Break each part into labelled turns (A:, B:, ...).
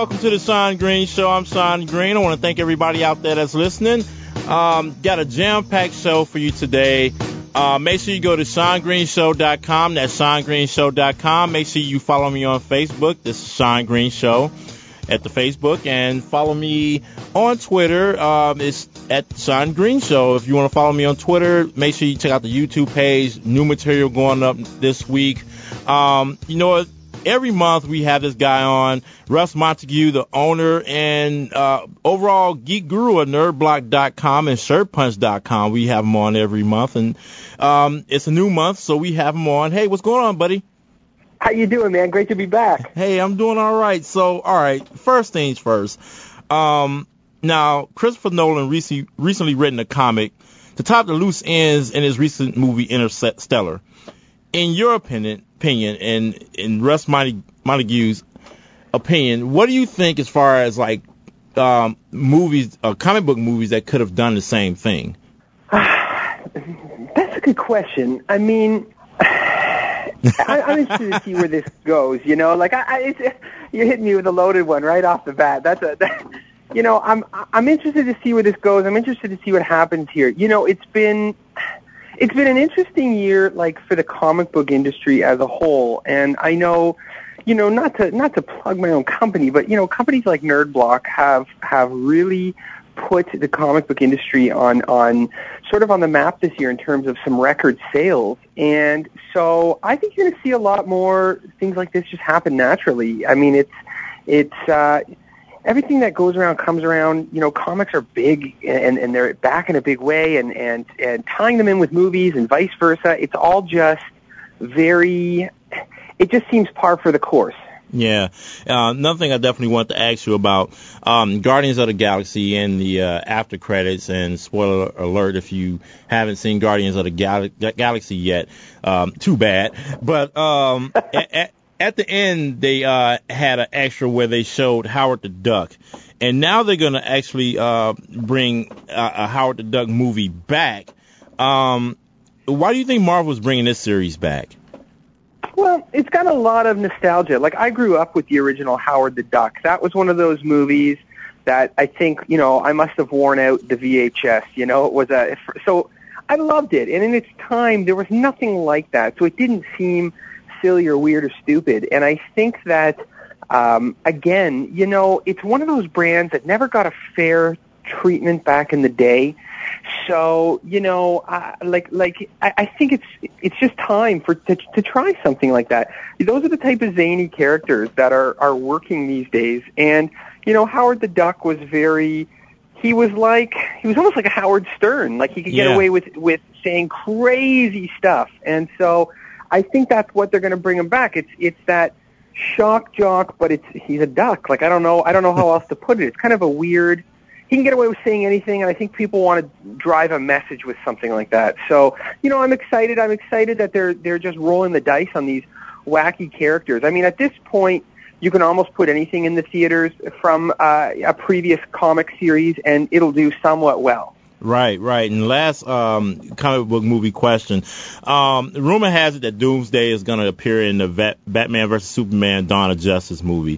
A: welcome to the Sean Green Show. I'm Sean Green. I want to thank everybody out there that's listening. Got a jam-packed show for you today. Make sure you go to SeanGreenShow.com. That's SeanGreenShow.com. Make sure you follow me on Facebook. This is Sean Green Show at the Facebook. And follow me on Twitter. It's at Sean Green Show. If you want to follow me on Twitter, make sure you check out the YouTube page. New material going up this week. You know what? Every month we have this guy on, Russ Montague, the owner and overall geek guru at nerdblock.com and shirtpunch.com. We have him on every month, and it's a new month, so we have him on. Hey, what's going on, buddy?
B: How you doing, man? Great to be back.
A: Hey, I'm doing all right. So, all right, first things first. Now, Christopher Nolan recently written a comic to top the loose ends in his recent movie Interstellar. In your opinion, and in Russ Montague's opinion, what do you think as far as like movies, comic book movies that could have done the same thing?
B: That's a good question. I mean, I'm interested to see where this goes. You know, like you're hitting me with a loaded one right off the bat. You know, I'm interested to see where this goes. I'm interested to see what happens here. You know, it's been an interesting year, like, for the comic book industry as a whole. And I know, you know, not to plug my own company, but, you know, companies like Nerdblock have really put the comic book industry on sort of on the map this year in terms of some record sales. And so I think you're going to see a lot more things like this just happen naturally. I mean, it's everything that goes around comes around. You know, comics are big, and they're back in a big way, and tying them in with movies and vice versa. It's all just it just seems par for the course.
A: Yeah. Another thing I definitely want to ask you about, Guardians of the Galaxy and the after credits, and spoiler alert if you haven't seen Guardians of the Galaxy yet, too bad. But at the end, they had an extra where they showed Howard the Duck. And now they're going to actually bring a Howard the Duck movie back. Why do you think Marvel's bringing this series back?
B: Well, it's got a lot of nostalgia. Like, I grew up with the original Howard the Duck. That was one of those movies that I think, you know, I must have worn out the VHS. You know, it was so I loved it. And in its time, there was nothing like that. So it didn't seem silly or weird or stupid. And I think that, again, you know, it's one of those brands that never got a fair treatment back in the day. So, you know, I think it's just time to try something like that. Those are the type of zany characters that are working these days. And, you know, Howard the Duck was he was almost like a Howard Stern. Like, he could get away with saying crazy stuff. And so I think that's what they're going to bring him back. It's that shock jock, but he's a duck. Like, I don't know how else to put it. It's kind of a weird. He can get away with saying anything, and I think people want to drive a message with something like that. So, you know, I'm excited. I'm excited that they're just rolling the dice on these wacky characters. I mean, at this point, you can almost put anything in the theaters from a previous comic series, and it'll do somewhat well.
A: Right. And last comic book movie question. Rumor has it that Doomsday is going to appear in the Batman vs. Superman Dawn of Justice movie.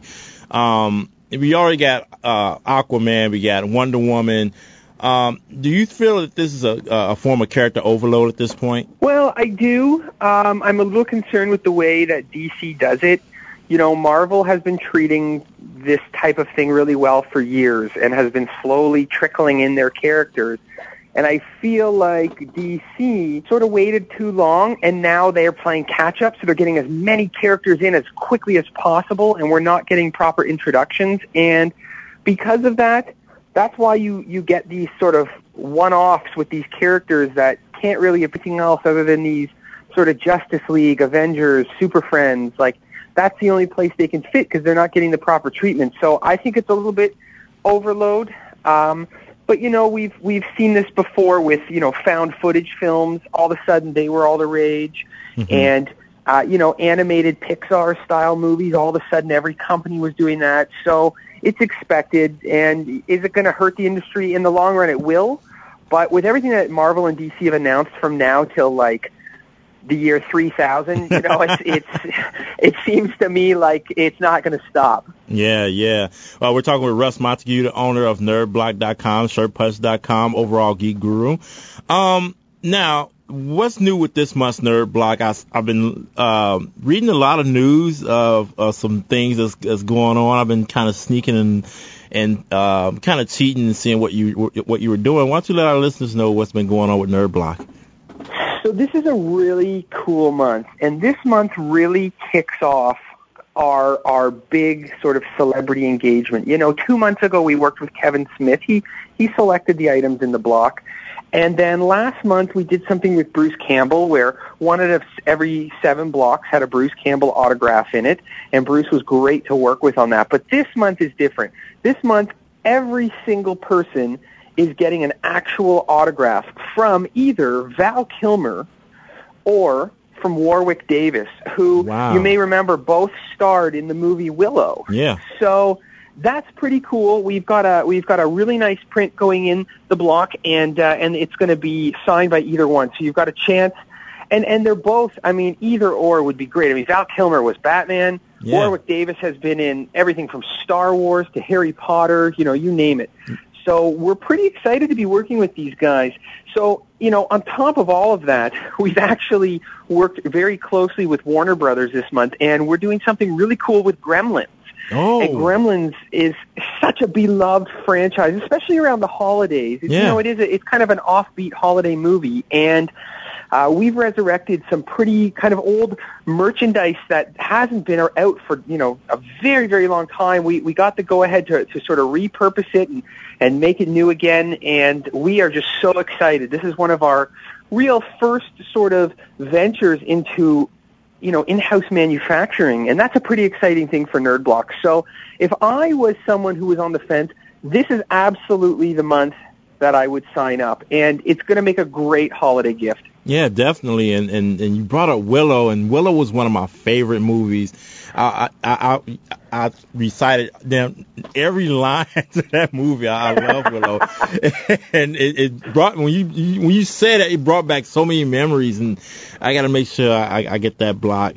A: We already got Aquaman. We got Wonder Woman. Do you feel that this is a form of character overload at this point?
B: Well, I do. I'm a little concerned with the way that DC does it. You know, Marvel has been treating this type of thing really well for years and has been slowly trickling in their characters. And I feel like DC sort of waited too long, and now they're playing catch-up, so they're getting as many characters in as quickly as possible, and we're not getting proper introductions. And because of that, that's why you get these sort of one-offs with these characters that can't really do anything else other than these sort of Justice League, Avengers, Super Friends. Like, that's the only place they can fit because they're not getting the proper treatment. So I think it's a little bit overload. But, you know, we've seen this before with, you know, found footage films. All of a sudden, they were all the rage. Mm-hmm. And, you know, animated Pixar-style movies, all of a sudden every company was doing that. So it's expected. And is it going to hurt the industry? In the long run, it will. But with everything that Marvel and DC have announced from now till, like, the year 3000. You know, it seems to me like it's not going to stop.
A: Yeah. We're talking with Russ Montague, the owner of NerdBlock.com, ShirtPunch.com, overall geek guru. Now, what's new with this month's Nerd Block? I've been reading a lot of news of some things that's going on. I've been kind of sneaking and kind of cheating and seeing what you were doing. Why don't you let our listeners know what's been going on with Nerd Block?
B: So this is a really cool month, and this month really kicks off our big sort of celebrity engagement. You know, 2 months ago we worked with Kevin Smith. He selected the items in the block. And then last month we did something with Bruce Campbell where one out of every 7 blocks had a Bruce Campbell autograph in it, and Bruce was great to work with on that. But this month is different. This month, every single person is getting an actual autograph from either Val Kilmer or from Warwick Davis, who you may remember both starred in the movie Willow.
A: Yeah.
B: So that's pretty cool. We've got a really nice print going in the block, and it's going to be signed by either one. So you've got a chance, and they're both. I mean, either or would be great. I mean, Val Kilmer was Batman. Yeah. Warwick Davis has been in everything from Star Wars to Harry Potter. You know, you name it. So we're pretty excited to be working with these guys. So, you know, on top of all of that, we've actually worked very closely with Warner Brothers this month, and we're doing something really cool with Gremlins.
A: Oh.
B: And Gremlins is such a beloved franchise, especially around the holidays. You know, it's kind of an offbeat holiday movie, and we've resurrected some pretty kind of old merchandise that hasn't been out for, you know, a very, very long time. We got the go-ahead to sort of repurpose it and make it new again, and we are just so excited. This is one of our real first sort of ventures into, you know, in-house manufacturing, and that's a pretty exciting thing for Nerd Block. So if I was someone who was on the fence, this is absolutely the month that I would sign up, and it's going to make a great holiday gift. Yeah,
A: definitely, and you brought up Willow, and Willow was one of my favorite movies. I recited down every line to that movie. I love Willow, and it brought when you said it brought back so many memories, and I got to make sure I get that block.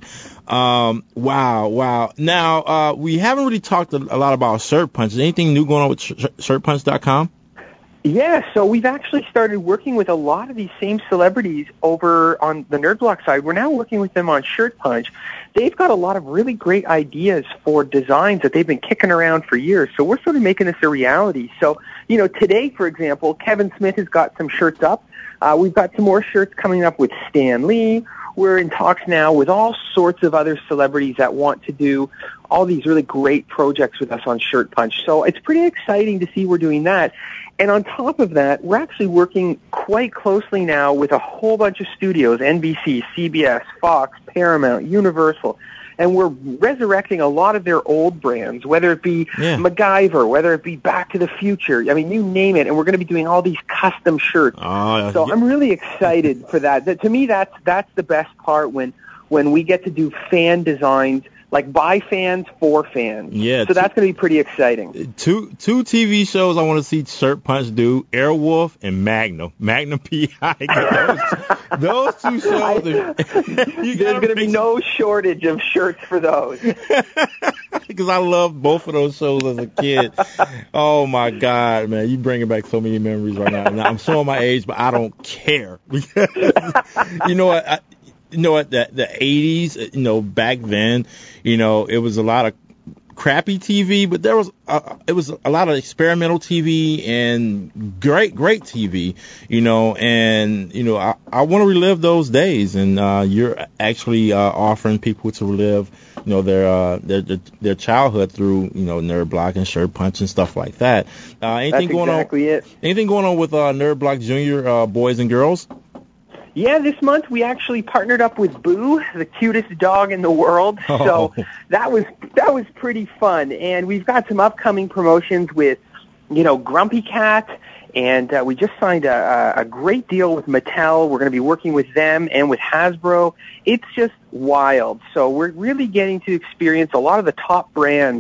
A: Wow. Now we haven't really talked a lot about Shirt Punch. Is anything new going on with ShirtPunch.com?
B: Yeah, so we've actually started working with a lot of these same celebrities over on the Nerd Block side. We're now working with them on Shirt Punch. They've got a lot of really great ideas for designs that they've been kicking around for years, so we're sort of making this a reality. So, you know, today, for example, Kevin Smith has got some shirts up. We've got some more shirts coming up with Stan Lee. We're in talks now with all sorts of other celebrities that want to do all these really great projects with us on Shirt Punch. So it's pretty exciting to see we're doing that. And on top of that, we're actually working quite closely now with a whole bunch of studios, NBC, CBS, Fox, Paramount, Universal, and we're resurrecting a lot of their old brands, whether it be MacGyver, whether it be Back to the Future. I mean, you name it, and we're going to be doing all these custom shirts. So I'm really excited for that. To me, that's the best part when we get to do fan designs, like by fans for fans. Yeah. So that's going to be pretty exciting.
A: Two TV shows I want to see Shirt Punch do: Airwolf and Magnum P.I. Those two shows.
B: There's going to be no shortage of shirts for those.
A: Because I loved both of those shows as a kid. Oh my God, man! You bringing back so many memories right now. Now I'm showing my age, but I don't care. You know what? You know what, the 80s, you know, back then, you know, it was a lot of crappy TV, but it was a lot of experimental TV and great TV, you know, and, you know, I want to relive those days, and you're actually offering people to relive, you know, their childhood through, you know, Nerd Block and Shirt Punch and stuff like that. Anything going on with Nerd Block Junior boys and girls?
B: Yeah, this month we actually partnered up with Boo, the cutest dog in the world. So that was pretty fun. And we've got some upcoming promotions with, you know, Grumpy Cat, and we just signed a great deal with Mattel. We're going to be working with them and with Hasbro. It's just wild. So we're really getting to experience a lot of the top brands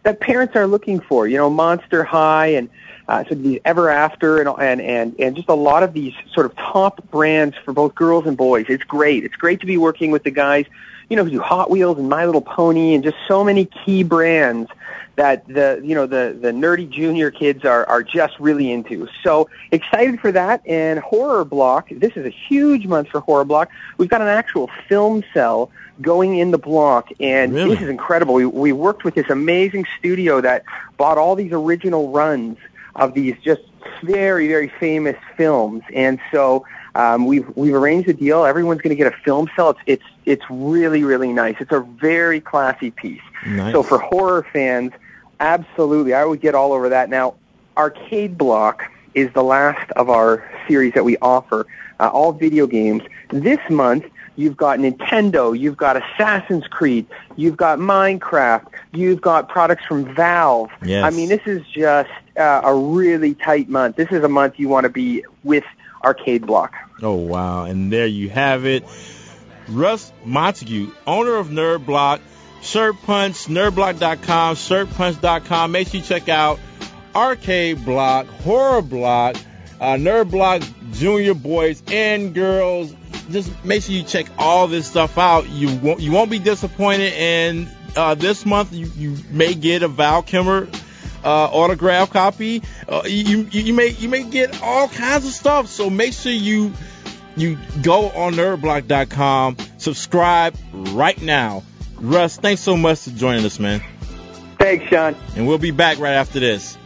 B: that parents are looking for. Monster High and so these Ever After and just a lot of these sort of top brands for both girls and boys. It's great. It's great to be working with the guys, who do Hot Wheels and My Little Pony and just so many key brands that the nerdy junior kids are just really into. So excited for that. And Horror Block, this is a huge month for Horror Block. We've got an actual film cell going in the block, and
A: Really?
B: This is incredible. We worked with this amazing studio that bought all these original runs of these just very, very famous films. And so we've arranged a deal. Everyone's going to get a film cell. It's really, really nice. It's a very classy piece.
A: Nice.
B: So for horror fans, absolutely, I would get all over that. Now, Arcade Block is the last of our series that we offer, all video games. This month, you've got Nintendo, you've got Assassin's Creed, you've got Minecraft, you've got products from Valve.
A: Yes.
B: I mean, this is just a really tight month. This is a month you want to be with Arcade Block.
A: Oh, wow. And there you have it. Russ Montague, owner of Nerd Block, Shirt Punch, nerdblock.com, shirtpunch.com. Make sure you check out Arcade Block, Horror Block, Nerd Block, Junior Boys and Girls. Just make sure you check all this stuff out. You won't be disappointed. And this month you may get a Val Kilmer autograph copy. You may get all kinds of stuff. So make sure you go on nerdblock.com, subscribe right now. Russ, thanks so much for joining us, man.
B: Thanks, Sean.
A: And we'll be back right after this.